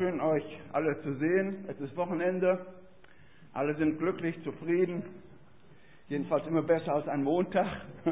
Schön, euch alle zu sehen. Es ist Wochenende. Alle sind glücklich, zufrieden. Jedenfalls immer besser als ein Montag.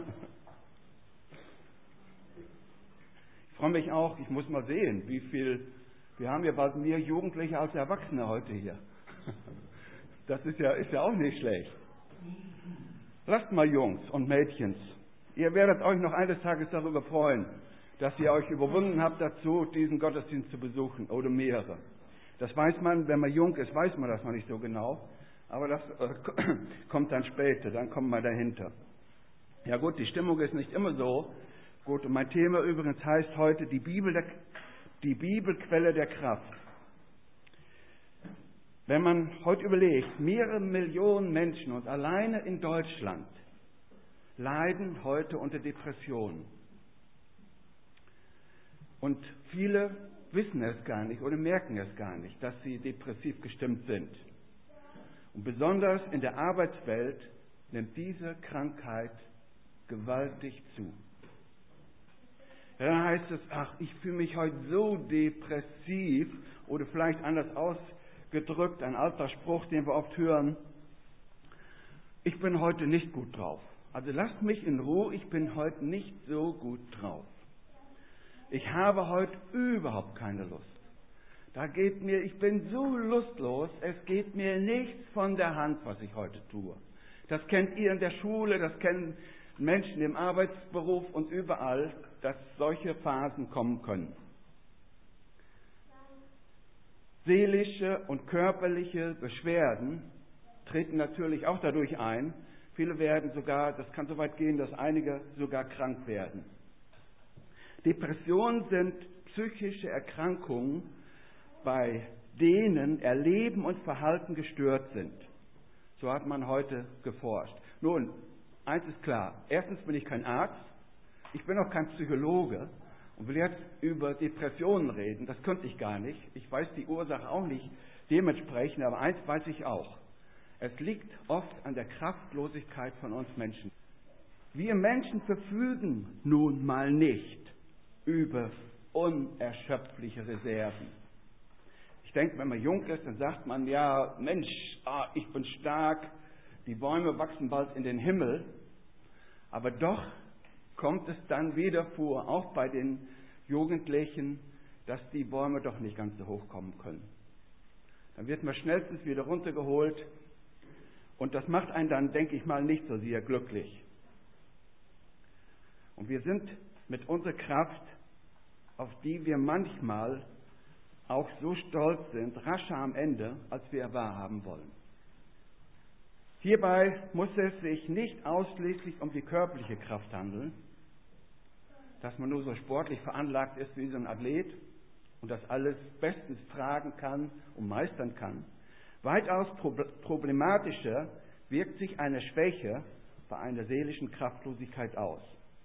Ich freue mich auch, ich muss mal sehen, wir haben ja bald mehr Jugendliche als Erwachsene heute hier. Das ist ja auch nicht schlecht. Lasst mal Jungs und Mädchens, ihr werdet euch noch eines Tages darüber freuen, dass ihr euch überwunden habt dazu, diesen Gottesdienst zu besuchen oder mehrere. Das weiß man, wenn man jung ist, weiß man das noch nicht so genau, aber das kommt dann später, dann kommt man dahinter. Ja gut, die Stimmung ist nicht immer so gut und mein Thema übrigens heißt heute die Bibelquelle der Kraft. Wenn man heute überlegt, mehrere Millionen Menschen und alleine in Deutschland leiden heute unter Depressionen. Und viele wissen es gar nicht oder merken es gar nicht, dass sie depressiv gestimmt sind. Und besonders in der Arbeitswelt nimmt diese Krankheit gewaltig zu. Ja, dann heißt es, ich fühle mich heute so depressiv oder vielleicht anders ausgedrückt, ein alter Spruch, den wir oft hören, ich bin heute nicht gut drauf. Also lasst mich in Ruhe, ich bin heute nicht so gut drauf. Ich habe heute überhaupt keine Lust. Ich bin so lustlos, es geht mir nichts von der Hand, was ich heute tue. Das kennt ihr in der Schule, das kennen Menschen im Arbeitsberuf und überall, dass solche Phasen kommen können. Seelische und körperliche Beschwerden treten natürlich auch dadurch ein. Viele werden sogar, das kann so weit gehen, dass einige sogar krank werden. Depressionen sind psychische Erkrankungen, bei denen Erleben und Verhalten gestört sind. So hat man heute geforscht. Nun, eins ist klar. Erstens bin ich kein Arzt. Ich bin auch kein Psychologe und will jetzt über Depressionen reden. Das könnte ich gar nicht. Ich weiß die Ursache auch nicht dementsprechend, aber eins weiß ich auch. Es liegt oft an der Kraftlosigkeit von uns Menschen. Wir Menschen verfügen nun mal nicht über unerschöpfliche Reserven. Ich denke, wenn man jung ist, dann sagt man, ja, Mensch, ich bin stark, die Bäume wachsen bald in den Himmel. Aber doch kommt es dann wieder vor, auch bei den Jugendlichen, dass die Bäume doch nicht ganz so hoch kommen können. Dann wird man schnellstens wieder runtergeholt und das macht einen dann, denke ich mal, nicht so sehr glücklich. Und wir sind mit unserer Kraft, auf die wir manchmal auch so stolz sind, rascher am Ende, als wir wahrhaben wollen. Hierbei muss es sich nicht ausschließlich um die körperliche Kraft handeln, dass man nur so sportlich veranlagt ist wie so ein Athlet und das alles bestens tragen kann und meistern kann. Weitaus problematischer wirkt sich eine Schwäche bei einer seelischen Kraftlosigkeit aus.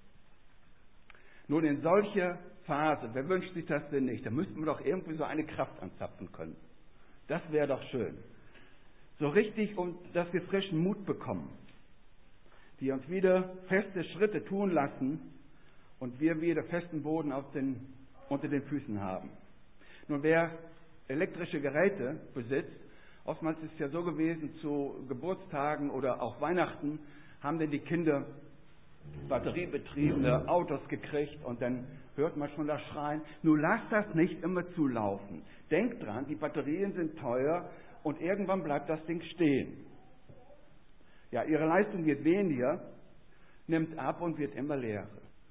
Nun, in solcher Phase, wer wünscht sich das denn nicht? Da müssten wir doch irgendwie so eine Kraft anzapfen können. Das wäre doch schön. So richtig, dass wir frischen Mut bekommen, die uns wieder feste Schritte tun lassen und wir wieder festen Boden unter den Füßen haben. Nun, wer elektrische Geräte besitzt, oftmals ist es ja so gewesen, zu Geburtstagen oder auch Weihnachten haben denn die Kinder batteriebetriebene Autos gekriegt und dann hört man schon das Schreien. Nun lasst das nicht immer zulaufen. Denkt dran, die Batterien sind teuer und irgendwann bleibt das Ding stehen. Ja, ihre Leistung wird weniger, nimmt ab und wird immer leerer.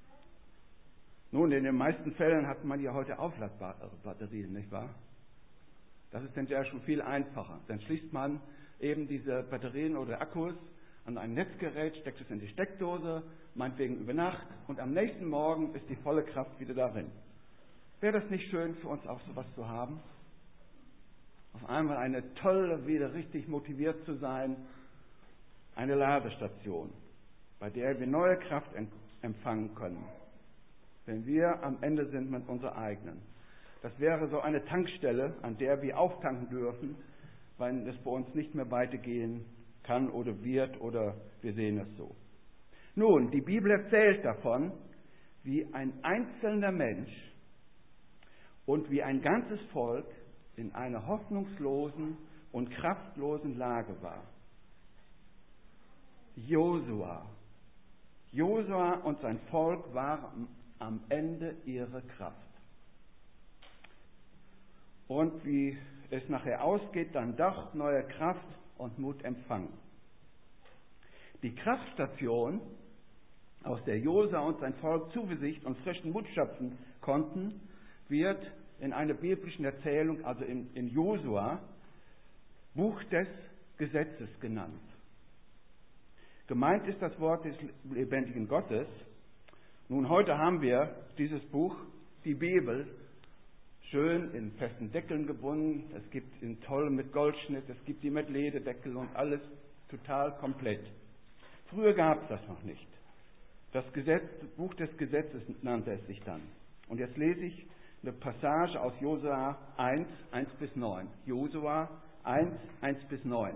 Nun, in den meisten Fällen hat man ja heute aufladbare Batterien, nicht wahr? Das ist dann ja schon viel einfacher. Dann schließt man eben diese Batterien oder Akkus an ein Netzgerät, steckt es in die Steckdose, meinetwegen über Nacht und am nächsten Morgen ist die volle Kraft wieder darin. Wäre das nicht schön für uns auch sowas zu haben? Auf einmal eine tolle, wieder richtig motiviert zu sein, eine Ladestation, bei der wir neue Kraft empfangen können, wenn wir am Ende sind mit unserer eigenen. Das wäre so eine Tankstelle, an der wir auftanken dürfen, weil es bei uns nicht mehr weitergehen kann oder wird oder wir sehen es so. Nun, die Bibel erzählt davon, wie ein einzelner Mensch und wie ein ganzes Volk in einer hoffnungslosen und kraftlosen Lage war. Josua und sein Volk waren am Ende ihrer Kraft. Und wie es nachher ausgeht, dann doch neue Kraft und Mut empfangen. Die Kraftstation, aus der Josua und sein Volk Zuversicht und frischen Mut schöpfen konnten, wird in einer biblischen Erzählung, also in Josua, Buch des Gesetzes genannt. Gemeint ist das Wort des lebendigen Gottes. Nun, heute haben wir dieses Buch, die Bibel, schön in festen Deckeln gebunden. Es gibt in toll mit Goldschnitt, es gibt die mit Lederdeckel und alles total komplett. Früher gab es das noch nicht. Das Buch des Gesetzes nannte es sich dann. Und jetzt lese ich eine Passage aus Josua 1, 1-9. Josua 1, 1-9.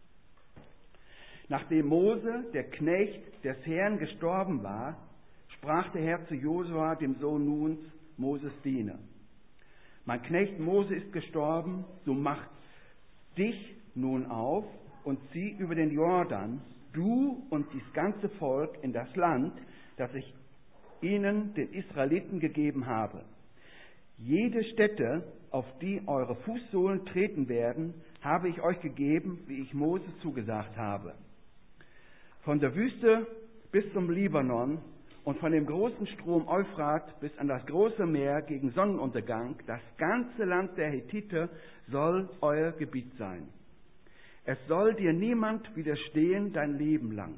Nachdem Mose, der Knecht des Herrn, gestorben war, sprach der Herr zu Josua, dem Sohn Nuns, Moses Diener: Mein Knecht Mose ist gestorben, so mach dich nun auf und zieh über den Jordan, du und das ganze Volk, in das Land, das ich ihnen, den Israeliten, gegeben habe. Jede Stätte, auf die eure Fußsohlen treten werden, habe ich euch gegeben, wie ich Mose zugesagt habe. Von der Wüste bis zum Libanon und von dem großen Strom Euphrat bis an das große Meer gegen Sonnenuntergang, das ganze Land der Hethiter soll euer Gebiet sein. Es soll dir niemand widerstehen dein Leben lang.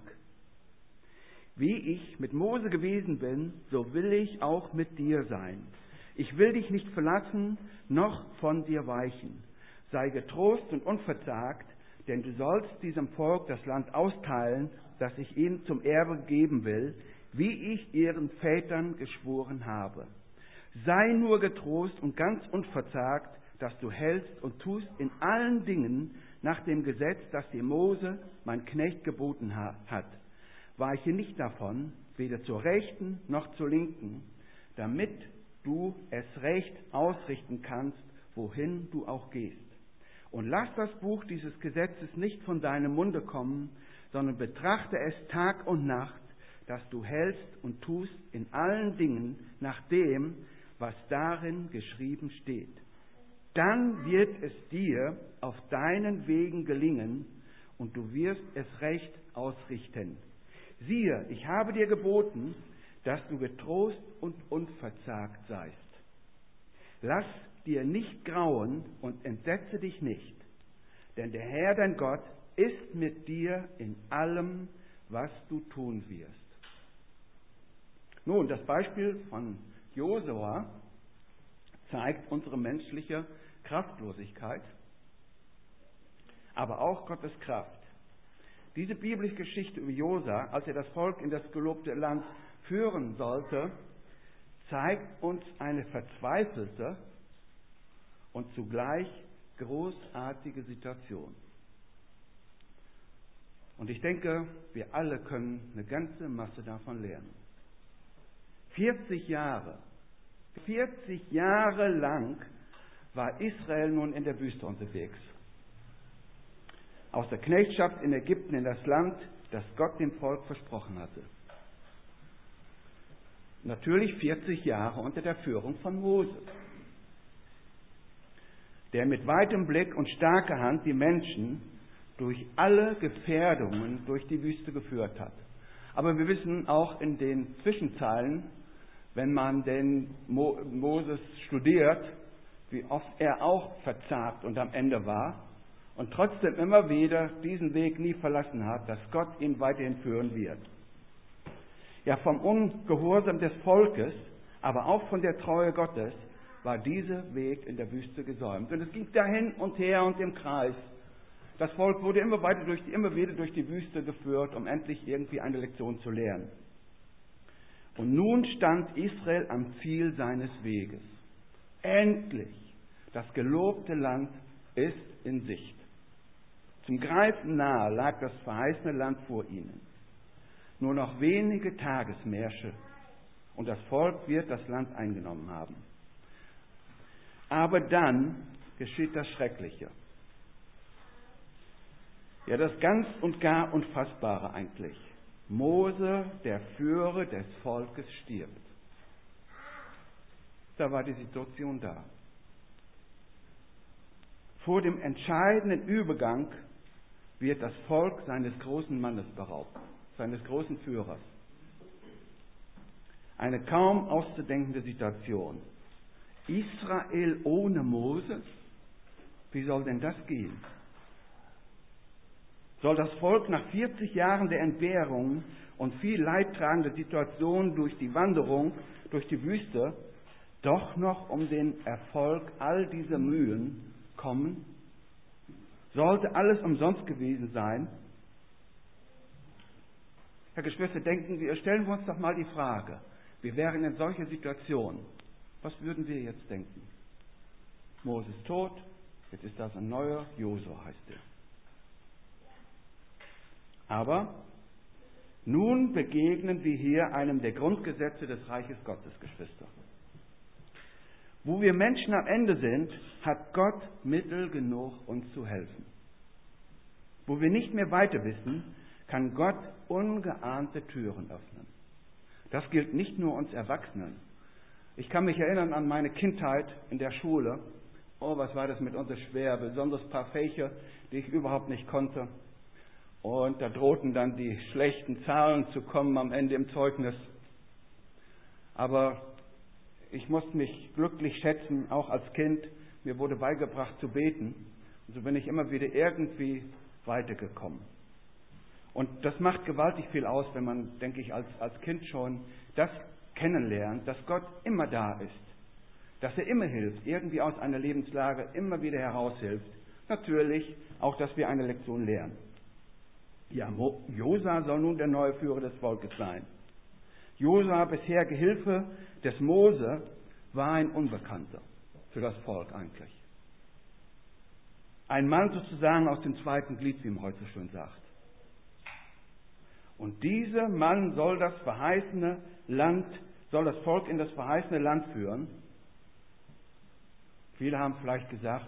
Wie ich mit Mose gewesen bin, so will ich auch mit dir sein. Ich will dich nicht verlassen, noch von dir weichen. Sei getrost und unverzagt, denn du sollst diesem Volk das Land austeilen, das ich ihnen zum Erbe geben will, wie ich ihren Vätern geschworen habe. Sei nur getrost und ganz unverzagt, dass du hältst und tust in allen Dingen nach dem Gesetz, das dir Mose, mein Knecht, geboten hat. Weiche nicht davon, weder zur Rechten noch zur Linken, damit du es recht ausrichten kannst, wohin du auch gehst. Und lass das Buch dieses Gesetzes nicht von deinem Munde kommen, sondern betrachte es Tag und Nacht, dass du hältst und tust in allen Dingen nach dem, was darin geschrieben steht. Dann wird es dir auf deinen Wegen gelingen und du wirst es recht ausrichten. Siehe, ich habe dir geboten, dass du getrost und unverzagt seist. Lass dir nicht grauen und entsetze dich nicht, denn der Herr, dein Gott, ist mit dir in allem, was du tun wirst. Nun, das Beispiel von Josua zeigt unsere menschliche Kraftlosigkeit, aber auch Gottes Kraft. Diese biblische Geschichte über Josua, als er das Volk in das gelobte Land führen sollte, zeigt uns eine verzweifelte und zugleich großartige Situation. Und ich denke, wir alle können eine ganze Masse davon lernen. 40 Jahre lang war Israel nun in der Wüste unterwegs. Aus der Knechtschaft in Ägypten in das Land, das Gott dem Volk versprochen hatte. Natürlich 40 Jahre unter der Führung von Mose, der mit weitem Blick und starker Hand die Menschen durch alle Gefährdungen durch die Wüste geführt hat. Aber wir wissen auch in den Zwischenzeilen, wenn man den Moses studiert, wie oft er auch verzagt und am Ende war und trotzdem immer wieder diesen Weg nie verlassen hat, dass Gott ihn weiterhin führen wird. Ja, vom Ungehorsam des Volkes, aber auch von der Treue Gottes war dieser Weg in der Wüste gesäumt. Und es ging da hin und her und im Kreis. Das Volk wurde immer wieder durch die Wüste geführt, um endlich irgendwie eine Lektion zu lernen. Und nun stand Israel am Ziel seines Weges. Endlich! Das gelobte Land ist in Sicht. Zum Greifen nahe lag das verheißene Land vor ihnen. Nur noch wenige Tagesmärsche und das Volk wird das Land eingenommen haben. Aber dann geschieht das Schreckliche. Ja, das ganz und gar Unfassbare eigentlich. Mose, der Führer des Volkes, stirbt. Da war die Situation da. Vor dem entscheidenden Übergang wird das Volk seines großen Mannes beraubt, seines großen Führers. Eine kaum auszudenkende Situation. Israel ohne Mose? Wie soll denn das gehen? Soll das Volk nach 40 Jahren der Entbehrung und viel leidtragender Situation durch die Wanderung, durch die Wüste, doch noch um den Erfolg all dieser Mühen kommen? Sollte alles umsonst gewesen sein? Herr Geschwister, stellen wir uns doch mal die Frage, wir wären in solcher Situation, was würden wir jetzt denken? Mose ist tot, jetzt ist das ein neuer, Josua heißt er. Aber nun begegnen wir hier einem der Grundgesetze des Reiches Gottes, Geschwister. Wo wir Menschen am Ende sind, hat Gott Mittel genug, uns zu helfen. Wo wir nicht mehr weiter wissen, kann Gott ungeahnte Türen öffnen. Das gilt nicht nur uns Erwachsenen. Ich kann mich erinnern an meine Kindheit in der Schule. Oh, was war das mitunter schwer, besonders ein paar Fächer, die ich überhaupt nicht konnte. Und da drohten dann die schlechten Zahlen zu kommen am Ende im Zeugnis. Aber ich musste mich glücklich schätzen, auch als Kind. Mir wurde beigebracht zu beten. Und so bin ich immer wieder irgendwie weitergekommen. Und das macht gewaltig viel aus, wenn man, denke ich, als Kind schon das kennenlernt, dass Gott immer da ist. Dass er immer hilft, irgendwie aus einer Lebenslage immer wieder heraushilft. Natürlich auch, dass wir eine Lektion lernen. Ja, Josua soll nun der neue Führer des Volkes sein. Josua, bisher Gehilfe des Mose, war ein Unbekannter für das Volk eigentlich. Ein Mann sozusagen aus dem zweiten Glied, wie man heute so schön sagt. Und dieser Mann soll das Volk in das verheißene Land führen. Viele haben vielleicht gesagt,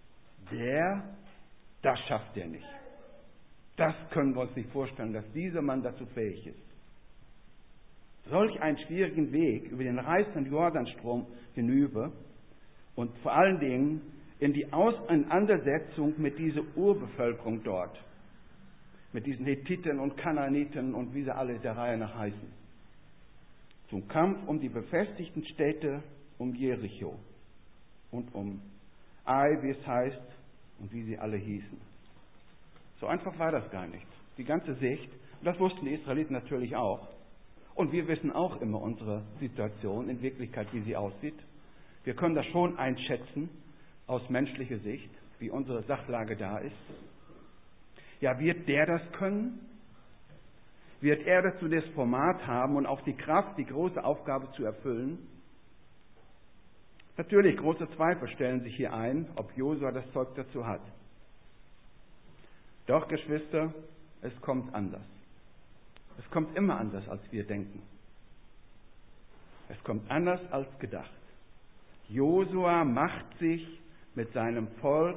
das schafft er nicht. Das können wir uns nicht vorstellen, dass dieser Mann dazu fähig ist. Solch einen schwierigen Weg über den reißenden Jordanstrom hinüber und vor allen Dingen in die Auseinandersetzung mit dieser Urbevölkerung dort, mit diesen Hethiten und Kanaaniten und wie sie alle der Reihe nach heißen, zum Kampf um die befestigten Städte um Jericho und um Ai, wie es heißt, und wie sie alle hießen. So einfach war das gar nicht. Die ganze Sicht, und das wussten die Israeliten natürlich auch. Und wir wissen auch immer unsere Situation in Wirklichkeit, wie sie aussieht. Wir können das schon einschätzen aus menschlicher Sicht, wie unsere Sachlage da ist. Ja, wird der das können? Wird er dazu das Format haben und auch die Kraft, die große Aufgabe zu erfüllen? Natürlich, große Zweifel stellen sich hier ein, ob Josua das Zeug dazu hat. Doch, Geschwister, es kommt anders. Es kommt immer anders, als wir denken. Es kommt anders als gedacht. Josua macht mit seinem Volk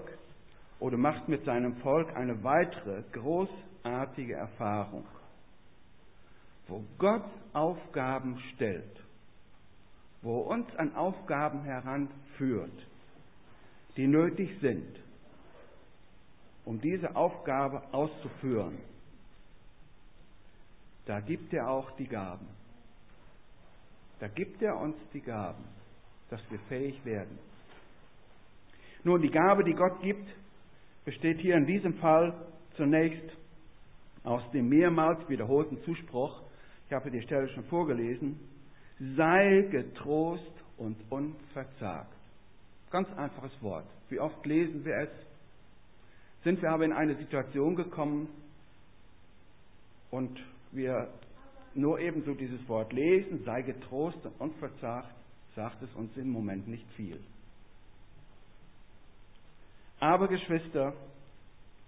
eine weitere großartige Erfahrung, wo Gott Aufgaben stellt, wo uns an Aufgaben heranführt, die nötig sind, um diese Aufgabe auszuführen. Da gibt er auch die Gaben. Da gibt er uns die Gaben, dass wir fähig werden. Nun, die Gabe, die Gott gibt, besteht hier in diesem Fall zunächst aus dem mehrmals wiederholten Zuspruch, ich habe die Stelle schon vorgelesen, sei getrost und unverzagt. Ganz einfaches Wort. Wie oft lesen wir es? Sind wir aber in eine Situation gekommen und wir nur ebenso dieses Wort lesen, sei getrost und unverzagt, sagt es uns im Moment nicht viel. Aber Geschwister,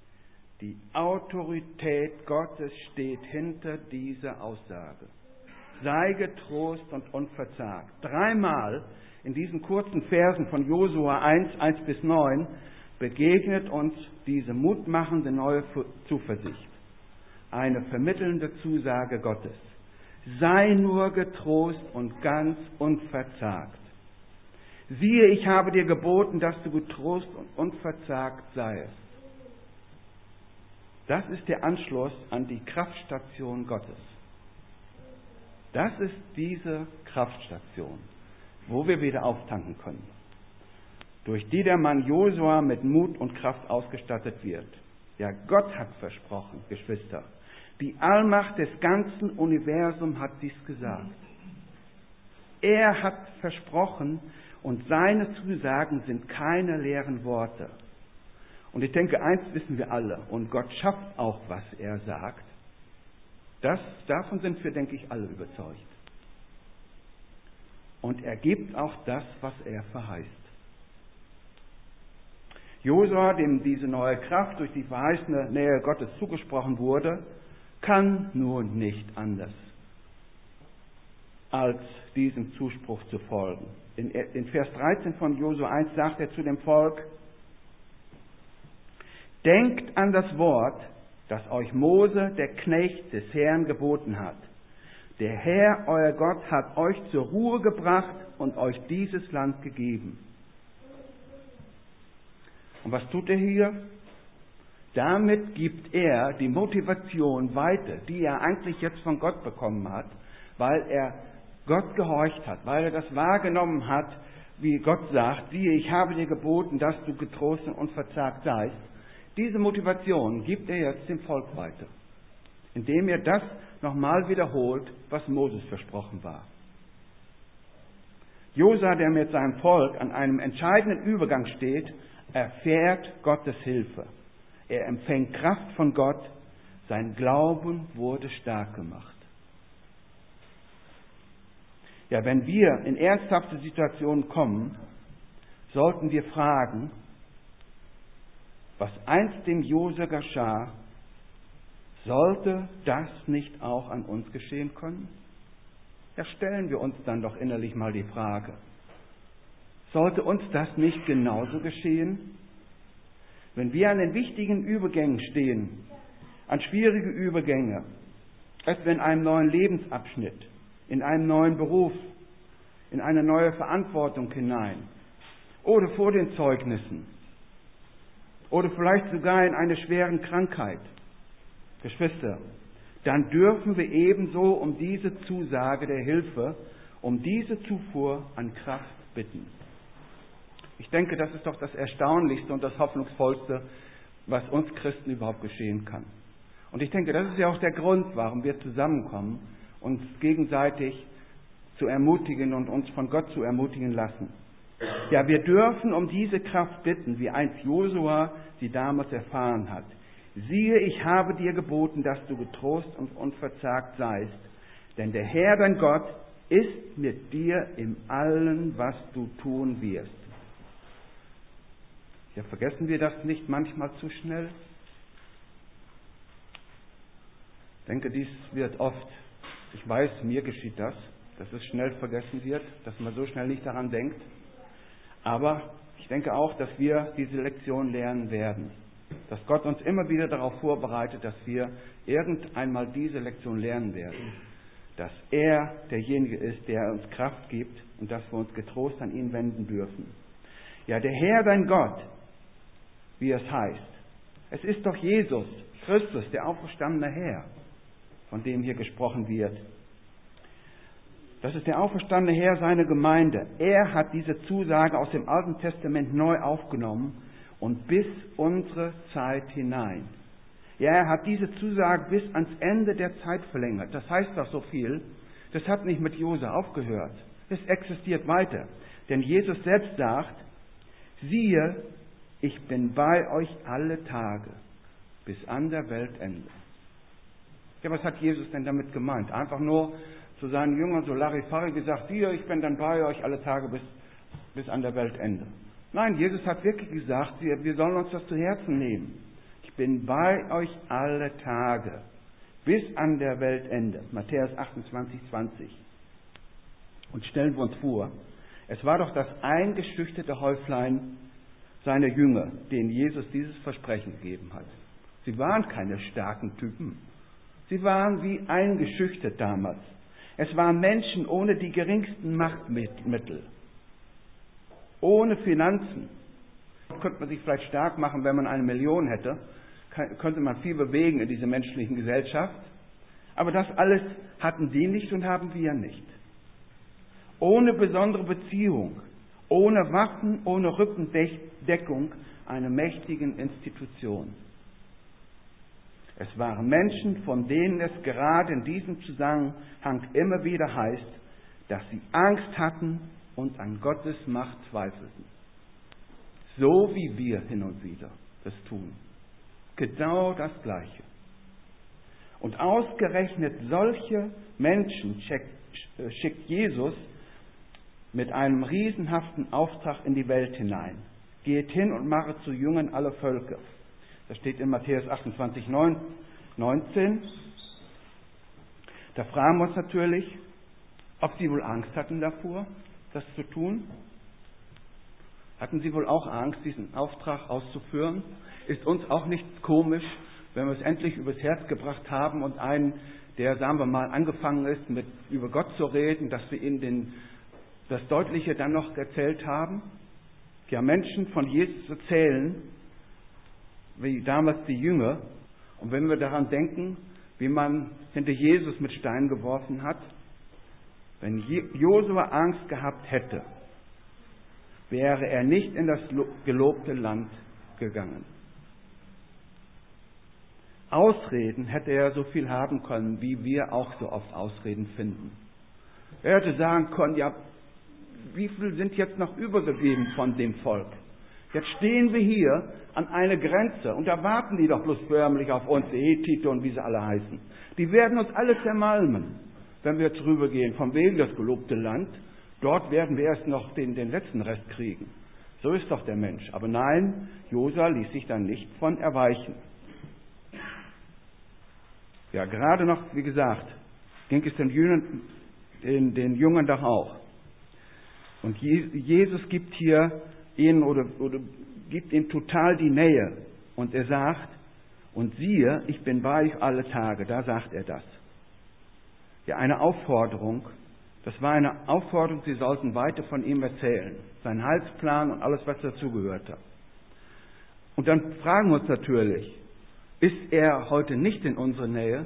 die Autorität Gottes steht hinter dieser Aussage. sei getrost und unverzagt. Dreimal in diesen kurzen Versen von Josua 1 bis 9 begegnet uns diese mutmachende neue Zuversicht. Eine vermittelnde Zusage Gottes. Sei nur getrost und ganz unverzagt. Siehe, ich habe dir geboten, dass du getrost und unverzagt seiest. Das ist der Anschluss an die Kraftstation Gottes. Das ist diese Kraftstation, wo wir wieder auftanken können, durch die der Mann Josua mit Mut und Kraft ausgestattet wird. Ja, Gott hat versprochen, Geschwister. Die Allmacht des ganzen Universums hat dies gesagt. Er hat versprochen und seine Zusagen sind keine leeren Worte. Und ich denke, eins wissen wir alle, und Gott schafft auch, was er sagt. Davon sind wir, denke ich, alle überzeugt. Und er gibt auch das, was er verheißt. Josua, dem diese neue Kraft durch die verheißene Nähe Gottes zugesprochen wurde, kann nun nicht anders, als diesem Zuspruch zu folgen. In Vers 13 von Josua 1 sagt er zu dem Volk: Denkt an das Wort, das euch Mose, der Knecht des Herrn, geboten hat. Der Herr, euer Gott, hat euch zur Ruhe gebracht und euch dieses Land gegeben. Und was tut er hier? Damit gibt er die Motivation weiter, die er eigentlich jetzt von Gott bekommen hat, weil er Gott gehorcht hat, weil er das wahrgenommen hat, wie Gott sagt: Siehe, ich habe dir geboten, dass du getrost und verzagt seist. Diese Motivation gibt er jetzt dem Volk weiter, indem er das nochmal wiederholt, was Moses versprochen war. Josua, der mit seinem Volk an einem entscheidenden Übergang steht, erfährt Gottes Hilfe. Er empfängt Kraft von Gott. Sein Glauben wurde stark gemacht. Ja, wenn wir in ernsthafte Situationen kommen, sollten wir fragen, was einst dem Josua geschah, sollte das nicht auch an uns geschehen können? Ja, stellen wir uns dann doch innerlich mal die Frage: Sollte uns das nicht genauso geschehen? Wenn wir an den wichtigen Übergängen stehen, an schwierige Übergänge, etwa in einem neuen Lebensabschnitt, in einem neuen Beruf, in eine neue Verantwortung hinein, oder vor den Zeugnissen, oder vielleicht sogar in eine schwere Krankheit, Geschwister, dann dürfen wir ebenso um diese Zusage der Hilfe, um diese Zufuhr an Kraft bitten. Ich denke, das ist doch das Erstaunlichste und das Hoffnungsvollste, was uns Christen überhaupt geschehen kann. Und ich denke, das ist ja auch der Grund, warum wir zusammenkommen, uns gegenseitig zu ermutigen und uns von Gott zu ermutigen lassen. Ja, wir dürfen um diese Kraft bitten, wie einst Josua sie damals erfahren hat. Siehe, ich habe dir geboten, dass du getrost und unverzagt seist, denn der Herr, dein Gott, ist mit dir in allem, was du tun wirst. Ja, vergessen wir das nicht manchmal zu schnell? Ich denke, dies wird oft, ich weiß, mir geschieht das, dass es schnell vergessen wird, dass man so schnell nicht daran denkt. Aber ich denke auch, dass wir diese Lektion lernen werden. Dass Gott uns immer wieder darauf vorbereitet, dass wir irgendeinmal diese Lektion lernen werden. Dass er derjenige ist, der uns Kraft gibt und dass wir uns getrost an ihn wenden dürfen. Ja, der Herr, dein Gott, wie es heißt. Es ist doch Jesus Christus, der auferstandene Herr, von dem hier gesprochen wird. Das ist der auferstandene Herr seiner Gemeinde. Er hat diese Zusage aus dem Alten Testament neu aufgenommen und bis unsere Zeit hinein. Ja, er hat diese Zusage bis ans Ende der Zeit verlängert. Das heißt doch so viel. Das hat nicht mit Josua aufgehört. Es existiert weiter. Denn Jesus selbst sagt: Siehe, ich bin bei euch alle Tage bis an der Weltende. Ja, was hat Jesus denn damit gemeint? Einfach nur zu seinen Jüngern so Larifari gesagt: Siehe, ich bin dann bei euch alle Tage bis an der Weltende. Nein, Jesus hat wirklich gesagt, wir sollen uns das zu Herzen nehmen. Ich bin bei euch alle Tage bis an der Weltende. Matthäus 28, 20. Und stellen wir uns vor, es war doch das eingeschüchterte Häuflein seiner Jünger, denen Jesus dieses Versprechen gegeben hat. Sie waren keine starken Typen. Sie waren wie eingeschüchtert damals. Es waren Menschen ohne die geringsten Machtmittel, ohne Finanzen. Könnte man sich vielleicht stark machen, wenn man 1 Million hätte, könnte man viel bewegen in dieser menschlichen Gesellschaft. Aber das alles hatten die nicht und haben wir nicht. Ohne besondere Beziehung, ohne Waffen, ohne Rückendeckung einer mächtigen Institution. Es waren Menschen, von denen es gerade in diesem Zusammenhang immer wieder heißt, dass sie Angst hatten und an Gottes Macht zweifelten. So wie wir hin und wieder das tun. Genau das Gleiche. Und ausgerechnet solche Menschen schickt Jesus mit einem riesenhaften Auftrag in die Welt hinein. Geht hin und mache zu Jüngern alle Völker. Das steht in Matthäus 28, 19. Da fragen wir uns natürlich, ob sie wohl Angst hatten davor, das zu tun. Hatten sie wohl auch Angst, diesen Auftrag auszuführen? Ist uns auch nicht komisch, wenn wir es endlich übers Herz gebracht haben und einen, der, sagen wir mal, angefangen ist, über Gott zu reden, dass wir ihnen das Deutliche dann noch erzählt haben? Ja, Menschen von Jesus erzählen, wie damals die Jünger. Und wenn wir daran denken, wie man hinter Jesus mit Steinen geworfen hat, wenn Josua Angst gehabt hätte, wäre er nicht in das gelobte Land gegangen. Ausreden hätte er so viel haben können, wie wir auch so oft Ausreden finden. Er hätte sagen können, ja, wie viel sind jetzt noch übergeblieben von dem Volk? Jetzt stehen wir hier an einer Grenze und da warten die doch bloß förmlich auf uns, die Hethiter und wie sie alle heißen. Die werden uns alle zermalmen, wenn wir jetzt rübergehen, von wegen das gelobte Land. Dort werden wir erst noch den letzten Rest kriegen. So ist doch der Mensch. Aber nein, Josua ließ sich dann nicht von erweichen. Ja, gerade noch, wie gesagt, ging es den Jüngern doch auch. Und Jesus gibt hier ihnen oder gibt ihnen total die Nähe. Und er sagt, und siehe, ich bin bei euch alle Tage. Da sagt er das. Ja, eine Aufforderung. Das war eine Aufforderung, sie sollten weiter von ihm erzählen. Sein Heilsplan und alles, was dazugehörte. Und dann fragen wir uns natürlich, ist er heute nicht in unserer Nähe?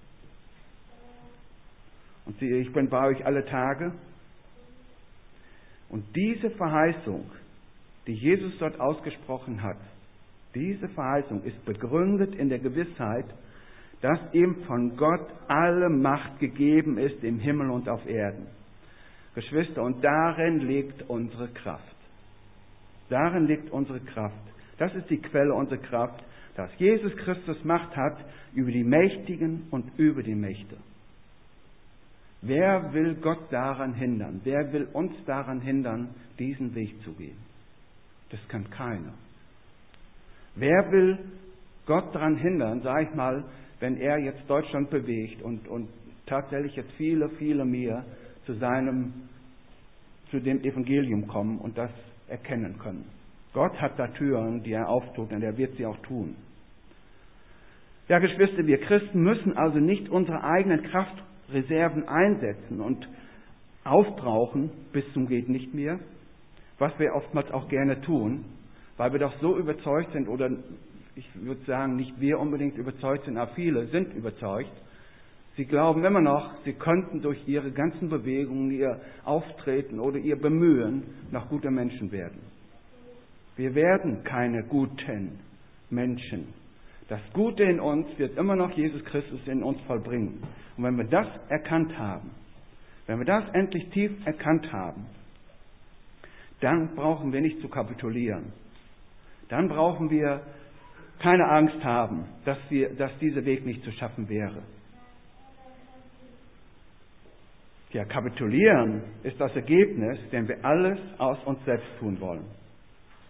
Und siehe, ich bin bei euch alle Tage. Und diese Verheißung, die Jesus dort ausgesprochen hat, diese Verheißung ist begründet in der Gewissheit, dass ihm von Gott alle Macht gegeben ist im Himmel und auf Erden. Geschwister, und darin liegt unsere Kraft. Darin liegt unsere Kraft. Das ist die Quelle unserer Kraft, dass Jesus Christus Macht hat über die Mächtigen und über die Mächte. Wer will Gott daran hindern? Wer will uns daran hindern, diesen Weg zu gehen? Das kann keiner. Wer will Gott daran hindern, sage ich mal, wenn er jetzt Deutschland bewegt und tatsächlich jetzt viele, viele mehr zu dem Evangelium kommen und das erkennen können? Gott hat da Türen, die er auftut, und er wird sie auch tun. Ja, Geschwister, wir Christen müssen also nicht unsere eigenen Kraftreserven einsetzen und aufbrauchen bis zum geht nicht mehr, was wir oftmals auch gerne tun, weil wir doch so überzeugt sind, oder ich würde sagen, nicht wir unbedingt überzeugt sind, aber viele sind überzeugt. Sie glauben immer noch, sie könnten durch ihre ganzen Bewegungen, ihr Auftreten oder ihr Bemühen noch gute Menschen werden. Wir werden keine guten Menschen. Das Gute in uns wird immer noch Jesus Christus in uns vollbringen. Und wenn wir das erkannt haben, wenn wir das endlich tief erkannt haben, dann brauchen wir nicht zu kapitulieren. Dann brauchen wir keine Angst haben, dass dieser Weg nicht zu schaffen wäre. Ja, kapitulieren ist das Ergebnis, wenn wir alles aus uns selbst tun wollen.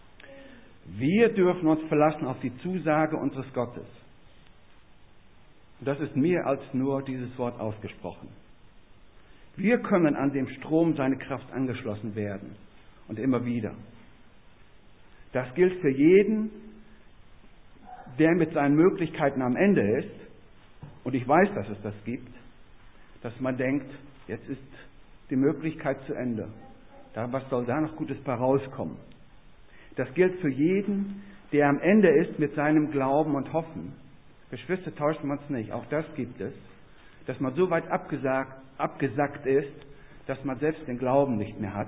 Wir dürfen uns verlassen auf die Zusage unseres Gottes. Und das ist mehr als nur dieses Wort ausgesprochen. Wir können an dem Strom seine Kraft angeschlossen werden. Und immer wieder. Das gilt für jeden, der mit seinen Möglichkeiten am Ende ist. Und ich weiß, dass es das gibt. Dass man denkt, jetzt ist die Möglichkeit zu Ende. Was soll da noch Gutes bei rauskommen? Das gilt für jeden, der am Ende ist mit seinem Glauben und Hoffen. Geschwister, täuschen wir uns nicht, auch das gibt es. Dass man so weit abgesackt ist, dass man selbst den Glauben nicht mehr hat.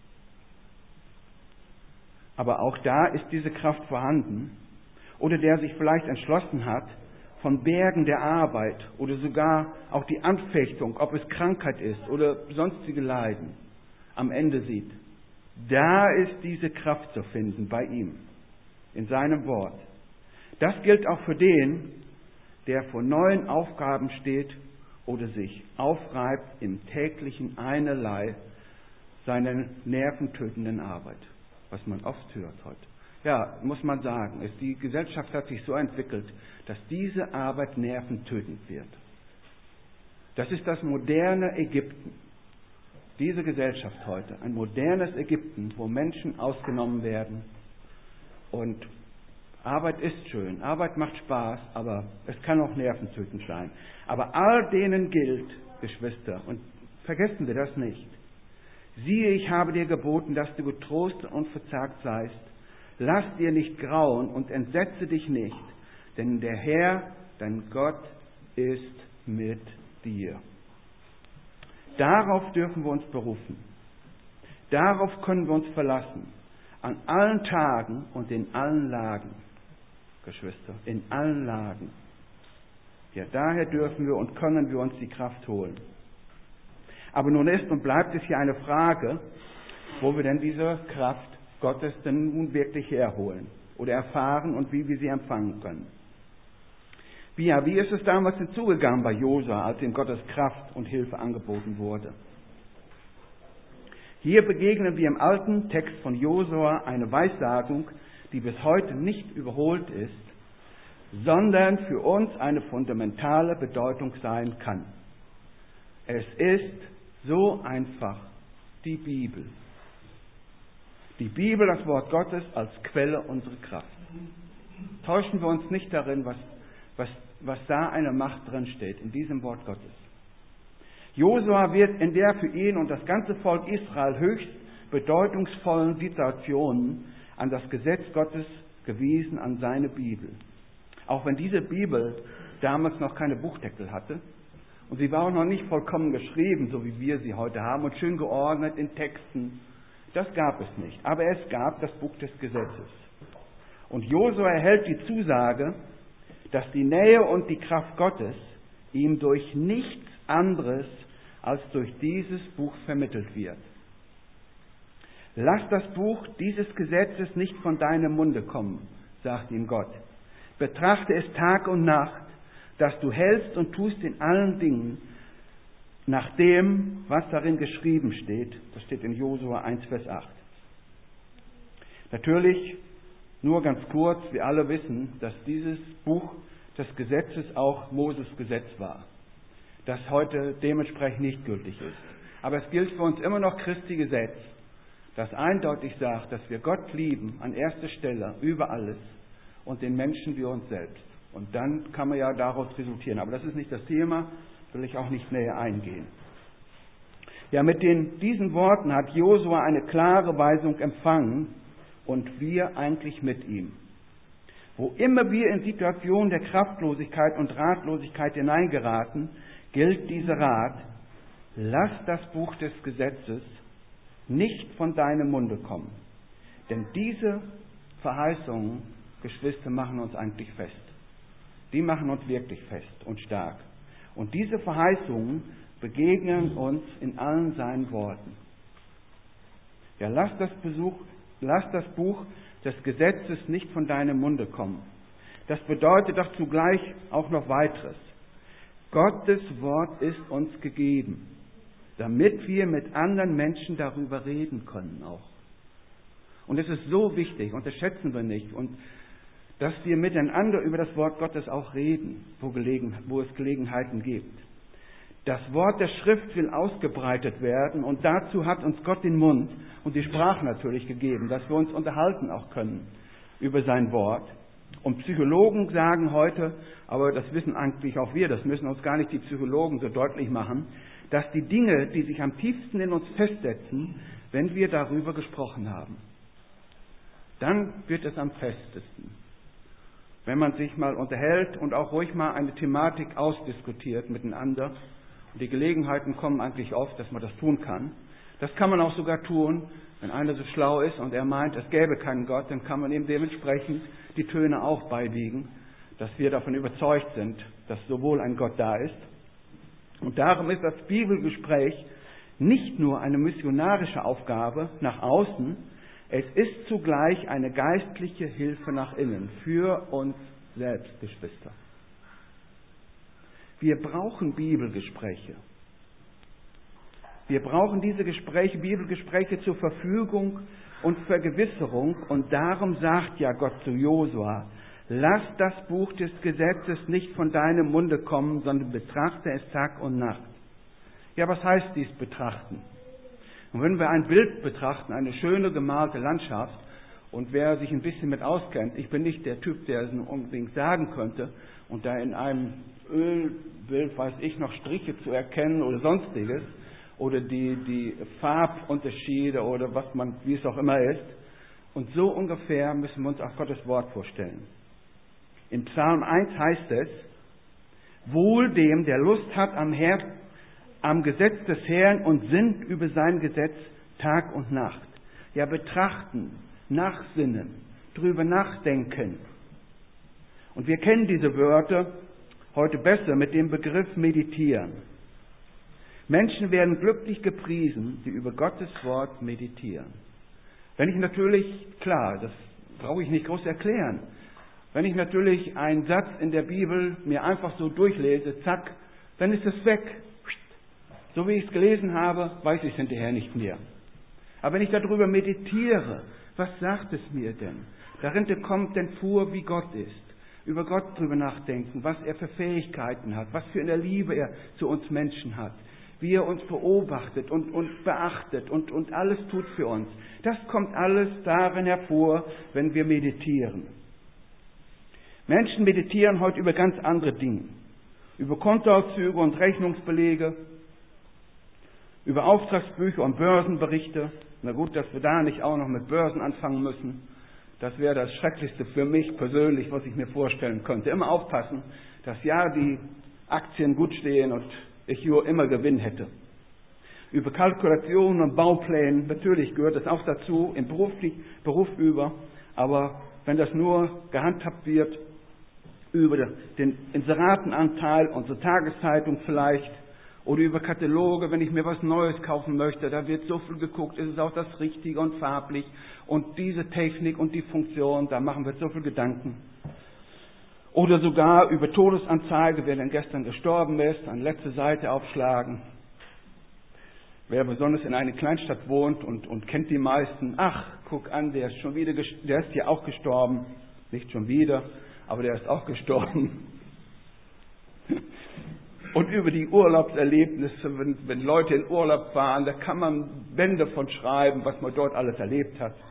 Aber auch da ist diese Kraft vorhanden. Oder der sich vielleicht entschlossen hat, von Bergen der Arbeit oder sogar auch die Anfechtung, ob es Krankheit ist oder sonstige Leiden, am Ende sieht. Da ist diese Kraft zu finden bei ihm, in seinem Wort. Das gilt auch für den, der vor neuen Aufgaben steht oder sich aufreibt im täglichen Einerlei seiner nerventötenden Arbeit, was man oft hört heute. Ja, muss man sagen, die Gesellschaft hat sich so entwickelt, dass diese Arbeit nerventötend wird. Das ist das moderne Ägypten. Diese Gesellschaft heute, ein modernes Ägypten, wo Menschen ausgenommen werden. Und Arbeit ist schön, Arbeit macht Spaß, aber es kann auch nerventötend sein. Aber all denen gilt, Geschwister, und vergessen wir das nicht. Siehe, ich habe dir geboten, dass du getrost und verzagt seist. Lass dir nicht grauen und entsetze dich nicht, denn der Herr, dein Gott, ist mit dir. Darauf dürfen wir uns berufen. Darauf können wir uns verlassen. An allen Tagen und in allen Lagen. Geschwister, in allen Lagen. Ja, daher dürfen wir und können wir uns die Kraft holen. Aber nun ist und bleibt es hier eine Frage, wo wir denn diese Kraft Gottes denn nun wirklich herholen oder erfahren und wie wir sie empfangen können. Wie ist es damals hinzugegangen bei Josua, als ihm Gottes Kraft und Hilfe angeboten wurde? Hier begegnen wir im alten Text von Josua eine Weissagung, die bis heute nicht überholt ist, sondern für uns eine fundamentale Bedeutung sein kann. Es ist so einfach die Bibel. Die Bibel, das Wort Gottes, als Quelle unserer Kraft. Täuschen wir uns nicht darin, was da eine Macht drin steht, in diesem Wort Gottes. Josua wird in der für ihn und das ganze Volk Israel höchst bedeutungsvollen Situationen an das Gesetz Gottes gewiesen, an seine Bibel. Auch wenn diese Bibel damals noch keine Buchdeckel hatte und sie war auch noch nicht vollkommen geschrieben, so wie wir sie heute haben und schön geordnet in Texten. Das gab es nicht. Aber es gab das Buch des Gesetzes. Und Josua erhält die Zusage, dass die Nähe und die Kraft Gottes ihm durch nichts anderes als durch dieses Buch vermittelt wird. Lass das Buch dieses Gesetzes nicht von deinem Munde kommen, sagt ihm Gott. Betrachte es Tag und Nacht, dass du hältst und tust in allen Dingen nach dem, was darin geschrieben steht. Das steht in Josua 1, Vers 8. Natürlich, nur ganz kurz, wir alle wissen, dass dieses Buch des Gesetzes auch Moses Gesetz war, das heute dementsprechend nicht gültig ist. Aber es gilt für uns immer noch Christi Gesetz, das eindeutig sagt, dass wir Gott lieben an erster Stelle über alles und den Menschen wie uns selbst. Und dann kann man ja daraus resultieren. Aber das ist nicht das Thema, will ich auch nicht näher eingehen. Ja, mit diesen Worten hat Josua eine klare Weisung empfangen und wir eigentlich mit ihm. Wo immer wir in Situationen der Kraftlosigkeit und Ratlosigkeit hineingeraten, gilt dieser Rat: Lass das Buch des Gesetzes nicht von deinem Munde kommen. Denn diese Verheißungen, Geschwister, machen uns eigentlich fest. Die machen uns wirklich fest und stark. Und diese Verheißungen begegnen uns in allen seinen Worten. Ja, lass das Buch des Gesetzes nicht von deinem Munde kommen. Das bedeutet doch zugleich auch noch weiteres. Gottes Wort ist uns gegeben, damit wir mit anderen Menschen darüber reden können auch. Und es ist so wichtig, unterschätzen wir nicht. Und dass wir miteinander über das Wort Gottes auch reden, wo es Gelegenheiten gibt. Das Wort der Schrift will ausgebreitet werden und dazu hat uns Gott den Mund und die Sprache natürlich gegeben, dass wir uns unterhalten auch können über sein Wort. Und Psychologen sagen heute, aber das wissen eigentlich auch wir, das müssen uns gar nicht die Psychologen so deutlich machen, dass die Dinge, die sich am tiefsten in uns festsetzen, wenn wir darüber gesprochen haben, dann wird es am festesten. Wenn man sich mal unterhält und auch ruhig mal eine Thematik ausdiskutiert miteinander, und die Gelegenheiten kommen eigentlich oft, dass man das tun kann. Das kann man auch sogar tun, wenn einer so schlau ist und er meint, es gäbe keinen Gott, dann kann man ihm dementsprechend die Töne auch beibiegen, dass wir davon überzeugt sind, dass sowohl ein Gott da ist. Und darum ist das Bibelgespräch nicht nur eine missionarische Aufgabe nach außen, es ist zugleich eine geistliche Hilfe nach innen für uns selbst, Geschwister. Wir brauchen Bibelgespräche. Wir brauchen diese Gespräche, Bibelgespräche zur Verfügung und Vergewisserung. Und darum sagt ja Gott zu Josua, lass das Buch des Gesetzes nicht von deinem Munde kommen, sondern betrachte es Tag und Nacht. Ja, was heißt dies betrachten? Und wenn wir ein Bild betrachten, eine schöne gemalte Landschaft, und wer sich ein bisschen mit auskennt, ich bin nicht der Typ, der es unbedingt sagen könnte, und da in einem Ölbild, weiß ich, noch Striche zu erkennen oder sonstiges, oder die Farbunterschiede oder wie es auch immer ist. Und so ungefähr müssen wir uns auch Gottes Wort vorstellen. In Psalm 1 heißt es, wohl dem, der Lust hat am Gesetz des Herrn und sinnt über sein Gesetz Tag und Nacht. Ja, betrachten, nachsinnen, drüber nachdenken. Und wir kennen diese Wörter heute besser mit dem Begriff meditieren. Menschen werden glücklich gepriesen, die über Gottes Wort meditieren. Wenn ich natürlich, klar, das brauche ich nicht groß erklären, wenn ich natürlich einen Satz in der Bibel mir einfach so durchlese, zack, dann ist es weg. So wie ich es gelesen habe, weiß ich es hinterher nicht mehr. Aber wenn ich darüber meditiere, was sagt es mir denn? Darin kommt denn vor, wie Gott ist. Über Gott drüber nachdenken, was er für Fähigkeiten hat, was für eine Liebe er zu uns Menschen hat, wie er uns beobachtet und beachtet und alles tut für uns. Das kommt alles darin hervor, wenn wir meditieren. Menschen meditieren heute über ganz andere Dinge. Über Kontoauszüge und Rechnungsbelege, über Auftragsbücher und Börsenberichte. Na gut, dass wir da nicht auch noch mit Börsen anfangen müssen. Das wäre das Schrecklichste für mich persönlich, was ich mir vorstellen könnte. Immer aufpassen, dass ja die Aktien gut stehen und ich nur immer Gewinn hätte. Über Kalkulationen und Bauplänen, natürlich gehört das auch dazu, im Beruf über, aber wenn das nur gehandhabt wird, über den Inseratenanteil, unsere Tageszeitung vielleicht, oder über Kataloge, wenn ich mir was Neues kaufen möchte, da wird so viel geguckt, ist es auch das Richtige und farblich und diese Technik und die Funktion, da machen wir so viel Gedanken. Oder sogar über Todesanzeige, wer denn gestern gestorben ist, an letzte Seite aufschlagen. Wer besonders in einer Kleinstadt wohnt und kennt die meisten, ach, guck an, der ist ja auch gestorben, nicht schon wieder, aber der ist auch gestorben. Und über die Urlaubserlebnisse, wenn Leute in Urlaub fahren, da kann man Bände von schreiben, was man dort alles erlebt hat.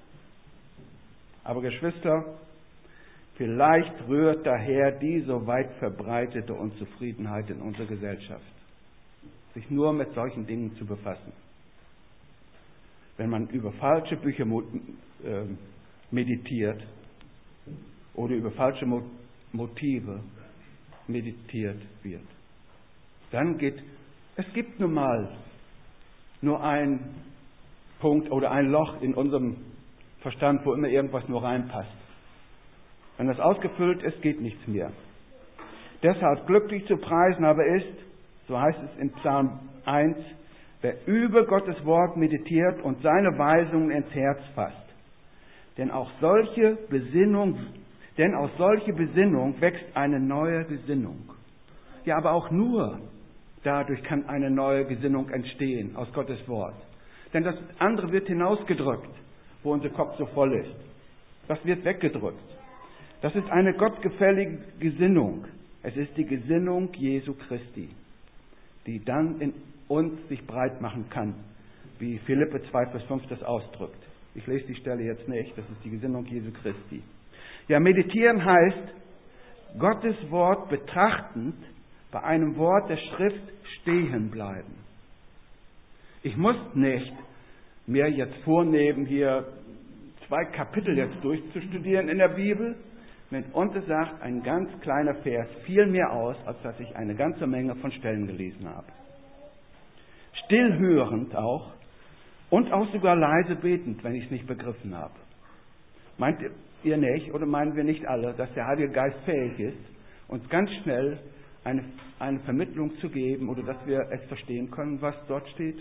Aber Geschwister, vielleicht rührt daher die so weit verbreitete Unzufriedenheit in unserer Gesellschaft, sich nur mit solchen Dingen zu befassen. Wenn man über falsche Bücher meditiert oder über falsche Motive meditiert wird. Dann es gibt nun mal nur einen Punkt oder ein Loch in unserem Verstand, wo immer irgendwas nur reinpasst. Wenn das ausgefüllt ist, geht nichts mehr. Deshalb glücklich zu preisen aber ist, so heißt es in Psalm 1, wer über Gottes Wort meditiert und seine Weisungen ins Herz fasst. Denn aus solche Besinnung wächst eine neue Gesinnung. Ja, aber auch nur dadurch kann eine neue Gesinnung entstehen, aus Gottes Wort. Denn das andere wird hinausgedrückt, wo unser Kopf so voll ist. Das wird weggedrückt. Das ist eine gottgefällige Gesinnung. Es ist die Gesinnung Jesu Christi, die dann in uns sich breit machen kann, wie Philippe 2, Vers 5 das ausdrückt. Ich lese die Stelle jetzt nicht, das ist die Gesinnung Jesu Christi. Ja, meditieren heißt, Gottes Wort betrachtend, bei einem Wort der Schrift stehen bleiben. Ich muss nicht mir jetzt vornehmen, hier 2 Kapitel jetzt durchzustudieren in der Bibel. Wenn uns sagt, ein ganz kleiner Vers fiel mir aus, als dass ich eine ganze Menge von Stellen gelesen habe. Stillhörend auch und auch sogar leise betend, wenn ich es nicht begriffen habe. Meint ihr nicht, oder meinen wir nicht alle, dass der Heilige Geist fähig ist, uns ganz schnell eine Vermittlung zu geben oder dass wir es verstehen können, was dort steht?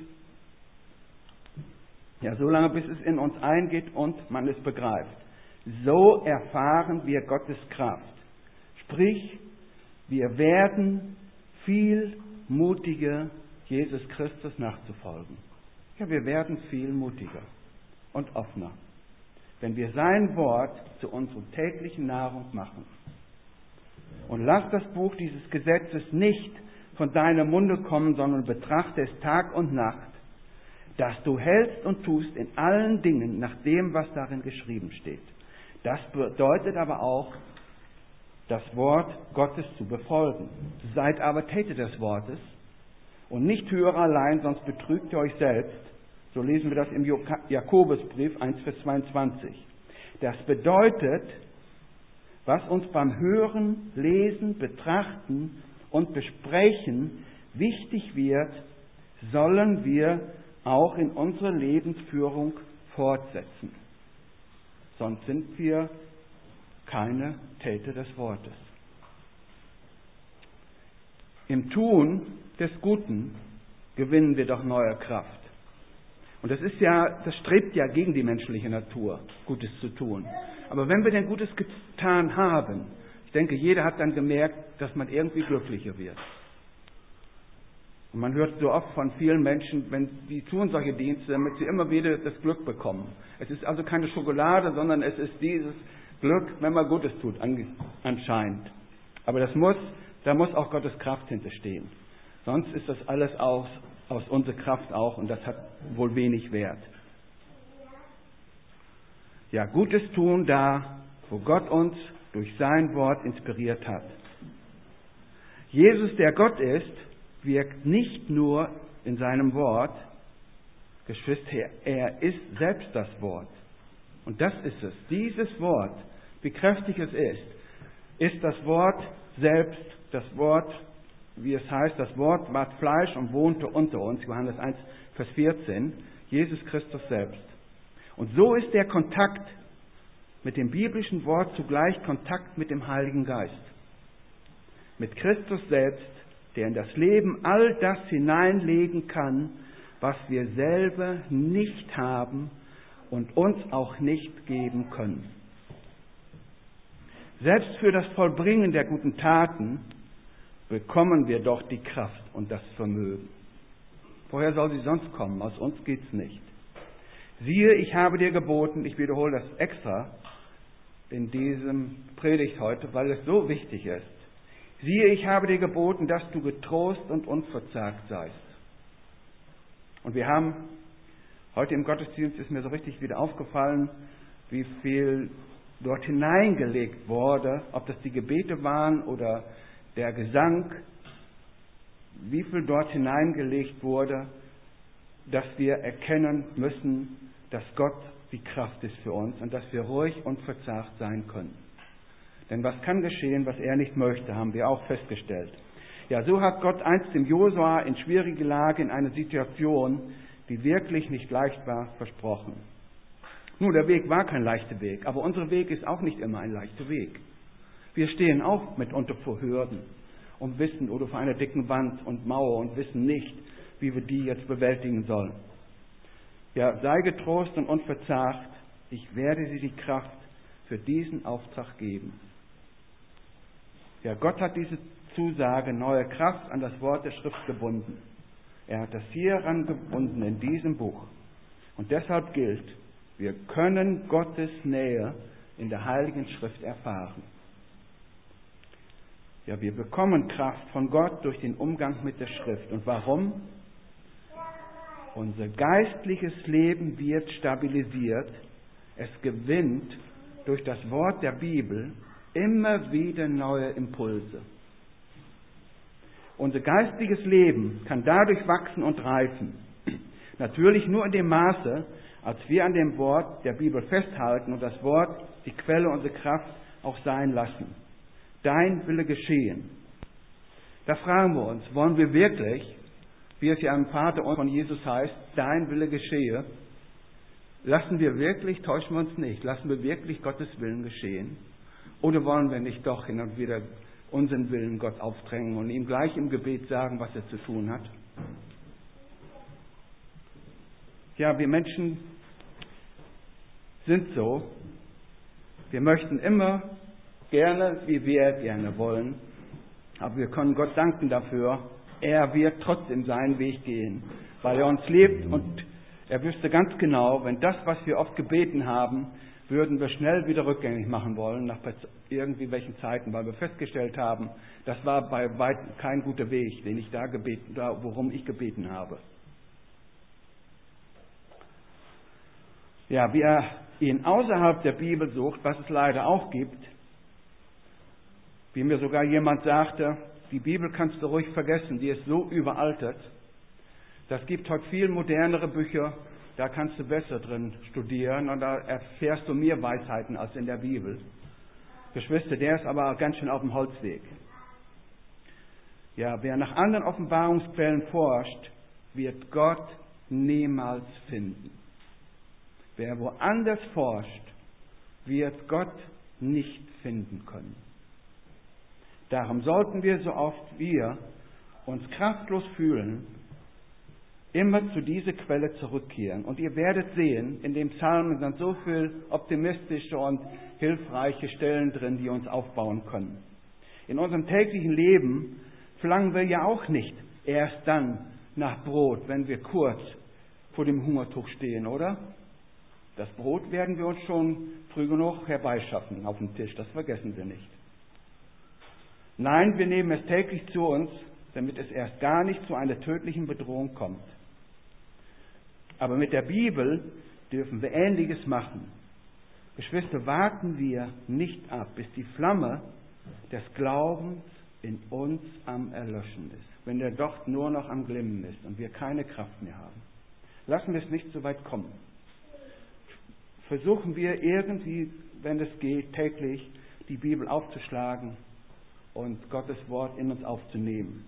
Ja, solange bis es in uns eingeht und man es begreift. So erfahren wir Gottes Kraft. Sprich, wir werden viel mutiger, Jesus Christus nachzufolgen. Ja, wir werden viel mutiger und offener, wenn wir sein Wort zu unserer täglichen Nahrung machen. Und lass das Buch dieses Gesetzes nicht von deinem Munde kommen, sondern betrachte es Tag und Nacht, dass du hältst und tust in allen Dingen nach dem, was darin geschrieben steht. Das bedeutet aber auch, das Wort Gottes zu befolgen. Seid aber Täter des Wortes und nicht Hörer allein, sonst betrügt ihr euch selbst. So lesen wir das im Jakobusbrief 1, Vers 22. Das bedeutet, was uns beim Hören, Lesen, Betrachten und Besprechen wichtig wird, sollen wir auch in unserer Lebensführung fortsetzen. Sonst sind wir keine Täter des Wortes. Im Tun des Guten gewinnen wir doch neue Kraft. Und das strebt ja gegen die menschliche Natur, Gutes zu tun. Aber wenn wir denn Gutes getan haben, ich denke, jeder hat dann gemerkt, dass man irgendwie glücklicher wird. Und man hört so oft von vielen Menschen, wenn die tun solche Dienste, damit sie immer wieder das Glück bekommen. Es ist also keine Schokolade, sondern es ist dieses Glück, wenn man Gutes tut, anscheinend. Aber da muss auch Gottes Kraft hinterstehen. Sonst ist das alles aus unserer Kraft auch und das hat wohl wenig Wert. Ja, Gutes tun da, wo Gott uns durch sein Wort inspiriert hat. Jesus, der Gott ist, wirkt nicht nur in seinem Wort, Geschwister, er ist selbst das Wort. Und das ist es. Dieses Wort, wie kräftig es ist das Wort selbst, das Wort, wie es heißt, das Wort ward Fleisch und wohnte unter uns, Johannes 1, Vers 14, Jesus Christus selbst. Und so ist der Kontakt mit dem biblischen Wort zugleich Kontakt mit dem Heiligen Geist. Mit Christus selbst, der in das Leben all das hineinlegen kann, was wir selber nicht haben und uns auch nicht geben können. Selbst für das Vollbringen der guten Taten bekommen wir doch die Kraft und das Vermögen. Woher soll sie sonst kommen? Aus uns geht's nicht. Siehe, ich habe dir geboten, ich wiederhole das extra in diesem Predigt heute, weil es so wichtig ist. Siehe, ich habe dir geboten, dass du getrost und unverzagt seist. Und wir haben, heute im Gottesdienst ist mir so richtig wieder aufgefallen, wie viel dort hineingelegt wurde, ob das die Gebete waren oder der Gesang, wie viel dort hineingelegt wurde, dass wir erkennen müssen, dass Gott die Kraft ist für uns und dass wir ruhig und verzagt sein können. Denn was kann geschehen, was er nicht möchte, haben wir auch festgestellt. Ja, so hat Gott einst dem Josua in schwierige Lage, in eine Situation, die wirklich nicht leicht war, versprochen. Nun, der Weg war kein leichter Weg, aber unser Weg ist auch nicht immer ein leichter Weg. Wir stehen auch mitunter vor Hürden und wissen, oder vor einer dicken Wand und Mauer und wissen nicht, wie wir die jetzt bewältigen sollen. Ja, sei getrost und unverzagt, ich werde dir die Kraft für diesen Auftrag geben. Ja, Gott hat diese Zusage, neue Kraft an das Wort der Schrift gebunden. Er hat das hieran gebunden in diesem Buch. Und deshalb gilt, wir können Gottes Nähe in der Heiligen Schrift erfahren. Ja, wir bekommen Kraft von Gott durch den Umgang mit der Schrift. Und warum? Unser geistliches Leben wird stabilisiert. Es gewinnt durch das Wort der Bibel immer wieder neue Impulse. Unser geistliches Leben kann dadurch wachsen und reifen. Natürlich nur in dem Maße, als wir an dem Wort der Bibel festhalten und das Wort die Quelle unserer Kraft auch sein lassen. Dein Wille geschehen. Da fragen wir uns, wollen wir wirklich, wie es ja im Vater und von Jesus heißt, dein Wille geschehe? Lassen wir wirklich, täuschen wir uns nicht, lassen wir wirklich Gottes Willen geschehen? Oder wollen wir nicht doch hin und wieder unseren Willen Gott aufdrängen und ihm gleich im Gebet sagen, was er zu tun hat? Ja, wir Menschen sind so. Wir möchten immer gerne, wie wir gerne wollen. Aber wir können Gott danken dafür. Er wird trotzdem seinen Weg gehen, weil er uns liebt und er wüsste ganz genau, wenn das, was wir oft gebeten haben, würden wir schnell wieder rückgängig machen wollen, nach irgendwie welchen Zeiten, weil wir festgestellt haben, das war bei weitem kein guter Weg, den ich worum ich gebeten habe. Ja, wer ihn außerhalb der Bibel sucht, was es leider auch gibt, wie mir sogar jemand sagte, die Bibel kannst du ruhig vergessen, die ist so überaltet. Das gibt heute viel modernere Bücher, da kannst du besser drin studieren und da erfährst du mehr Weisheiten als in der Bibel. Geschwister, der ist aber ganz schön auf dem Holzweg. Ja, wer nach anderen Offenbarungsquellen forscht, wird Gott niemals finden. Wer woanders forscht, wird Gott nicht finden können. Darum sollten wir, so oft wir uns kraftlos fühlen, immer zu dieser Quelle zurückkehren. Und ihr werdet sehen, in dem Psalm sind so viele optimistische und hilfreiche Stellen drin, die uns aufbauen können. In unserem täglichen Leben verlangen wir ja auch nicht erst dann nach Brot, wenn wir kurz vor dem Hungertuch stehen, oder? Das Brot werden wir uns schon früh genug herbeischaffen auf dem Tisch, das vergessen wir nicht. Nein, wir nehmen es täglich zu uns, damit es erst gar nicht zu einer tödlichen Bedrohung kommt. Aber mit der Bibel dürfen wir Ähnliches machen. Geschwister, warten wir nicht ab, bis die Flamme des Glaubens in uns am Erlöschen ist, wenn der Docht nur noch am Glimmen ist und wir keine Kraft mehr haben. Lassen wir es nicht so weit kommen. Versuchen wir irgendwie, wenn es geht, täglich die Bibel aufzuschlagen und Gottes Wort in uns aufzunehmen.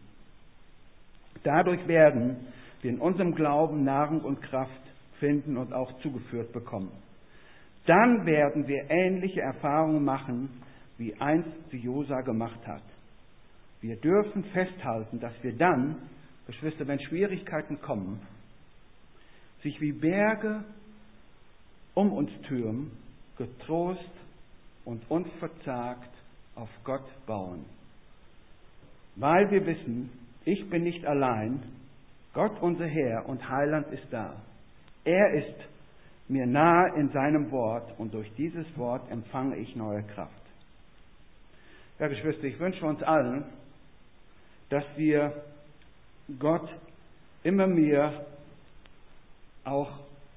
Dadurch werden wir in unserem Glauben Nahrung und Kraft finden und auch zugeführt bekommen. Dann werden wir ähnliche Erfahrungen machen, wie einst die Josa gemacht hat. Wir dürfen festhalten, dass wir dann, Geschwister, wenn Schwierigkeiten kommen, sich wie Berge um uns türmen, getrost und unverzagt auf Gott bauen. Weil wir wissen, ich bin nicht allein, Gott unser Herr und Heiland ist da. Er ist mir nahe in seinem Wort und durch dieses Wort empfange ich neue Kraft. Ja, Geschwister, ich wünsche uns allen, dass wir Gott immer mehr auch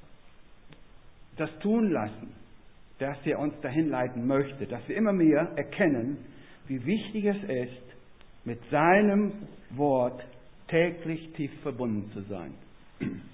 das tun lassen, dass er uns dahin leiten möchte, dass wir immer mehr erkennen, wie wichtig es ist, mit seinem Wort täglich tief verbunden zu sein.